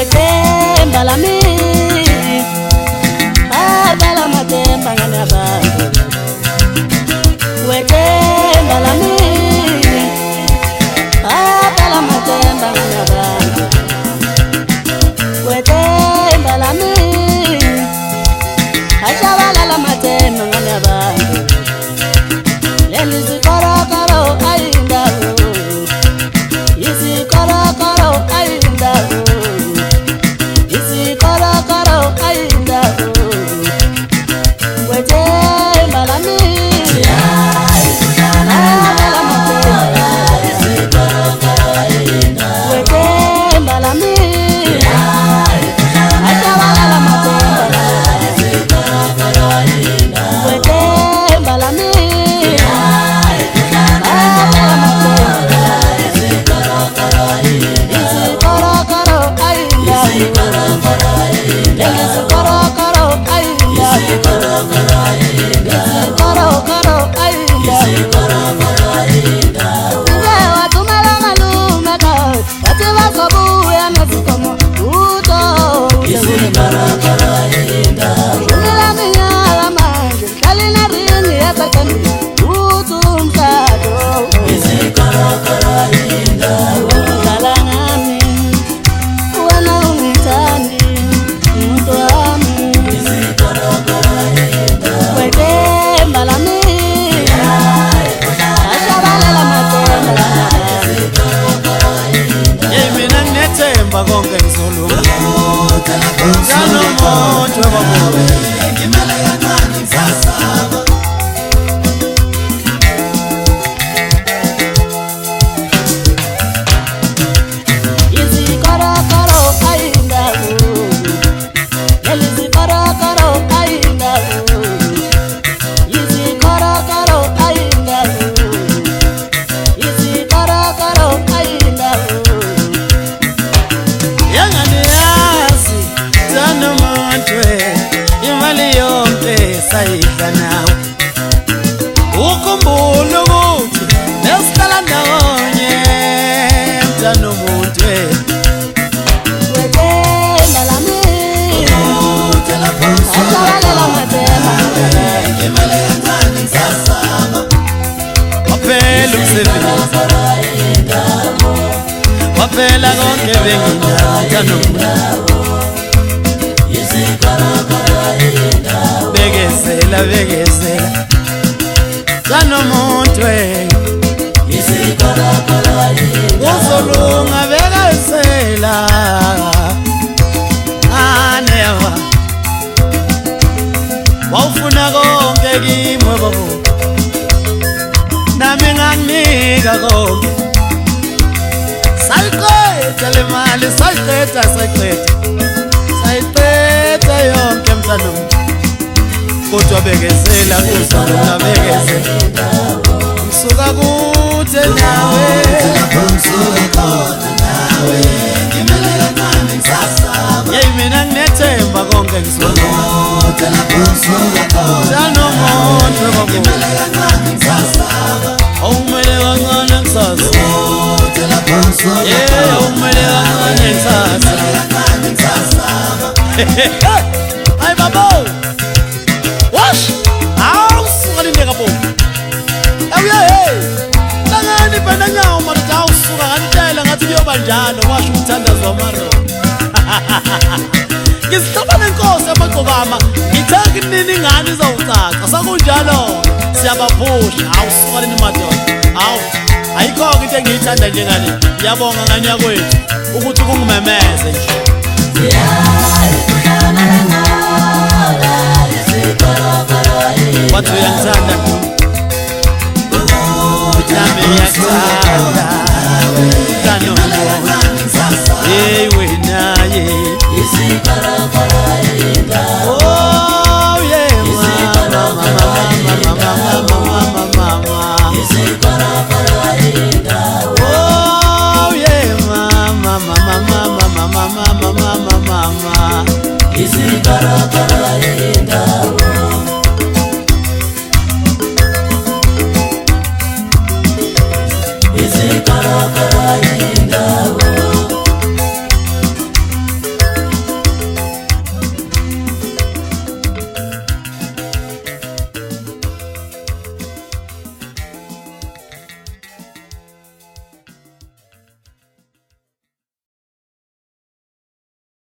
Wetemba la mi Abala matemba ngane abantu Wetemba la mi Abala matemba ngane abantu Wetemba la mi Achabala la matemba ngane abantu Lelizi koro koro ayinda Isi koro koro ayinda Isi koro koro ayinda Wetemba la mi Abala matemba Isi koro koro ayinda Wetemba la mi Achabala la matemba Isi koro koro ayinda Wetemba la mi Konke ngizolo Jano moto wabobe Ngimele yancane ngisasaba Izi koro koro ayinda Elizi koro koro ayinda Izi koro koro ayinda Izi koro koro ayinda Imali yonke sayidla nawe Ukhumbula ukuthi nesihlala ndawonye mntana umuntu Wetemba la mi Achabala matemba Imali yancane ngisasaba Waphela umsebenzi Waphela konke benginako mntana umuntu Begesela, begesela Kano montwe Uzolunga begesela Anewa Wawufuna konke kimwe babo Nami nganginika konke Sayiqeda le mali, sayiqeda Sayiqeda yonke mntana Kodwa bekezela kuzolunga bekezela Ngisuka kude nawe Ngisuka khona nawe Ngimele yancane ngisasaba Yeyi mina nginethemba konke ngizolunga Jano moto wabobe Ngimele yancane ngisasaba Awumele kancane ngisasaba Yeah, awumele kancane ngisasaba Ay babo Wash! Suka nindeka bo hey! Langani penda nyawo marita suka kanitela ngathi kuyoba njalo washo ukuthandaza wamaro Ngisithoba nenkosi amagcokama ngitheka inini ingane izawucaca sakunjalo siyabaphusha suka nini madoda ayikho into engiyithanda njengale ngiyabonga nganya kwethu ukuthi